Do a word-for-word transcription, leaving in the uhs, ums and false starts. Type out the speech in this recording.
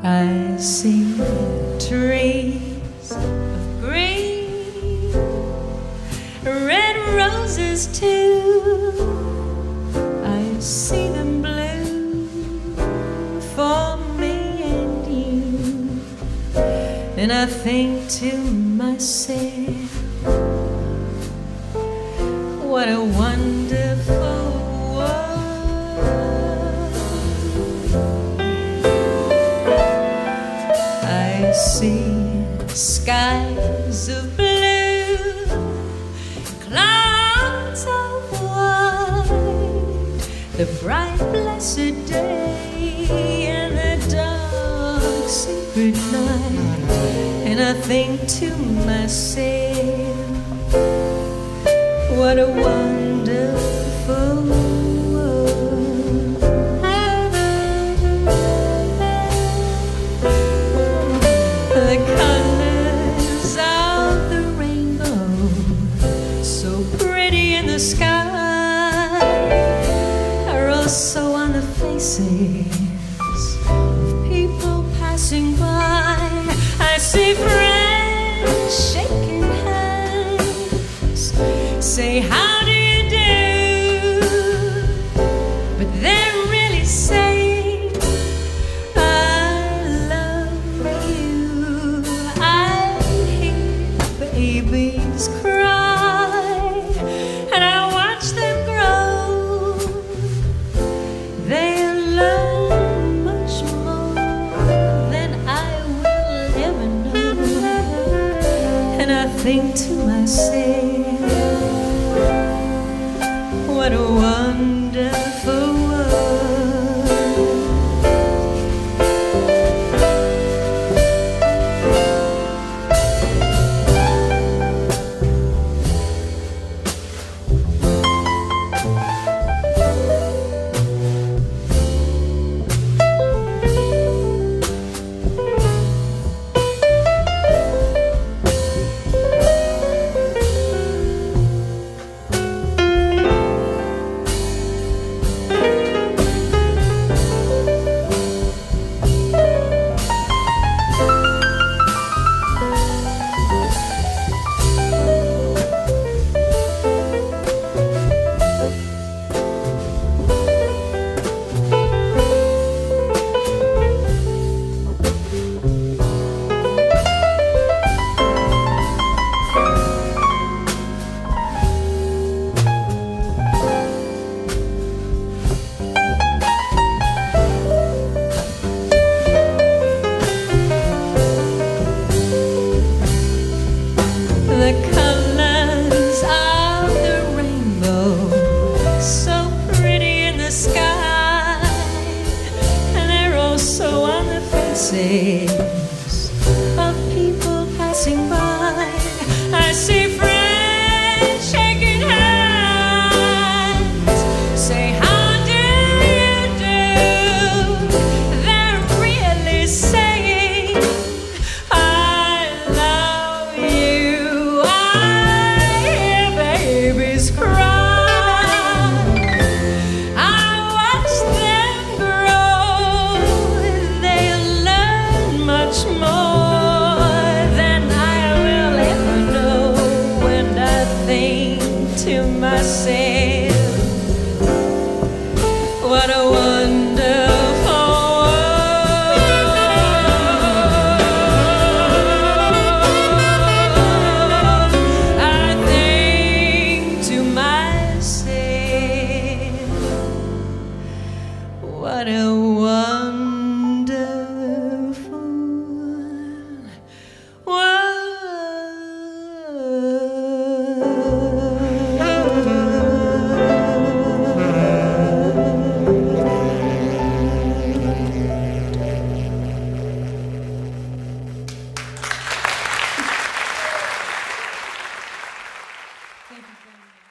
I see trees of green, red roses too. I see them bloom for me and you, and I think to myself, what a wonderful world. I see skies of blue, clouds of white, the bright blessed day and the dark secret night, and I think to myself, what a wonderful world. The colors of the rainbow, so pretty in the sky, are also on the faces of people passing by. I see friends shaking hands, say how do you do, but they're really saying I love you. I hear babies cry and I watch them grow. They learn much more than I will ever know, and I think to myself, what a wonderful world. The colors of the rainbow, so pretty in the sky, and they're also on the faces of people passing by. I see friends shaking hands, say how do you do, they're really saying I love you. I hear babies cry, I watch them grow. They learn much more than I will ever know, and I think to myself, what a wonderful world. I think to myself, what a wonderful world. Thank you very much.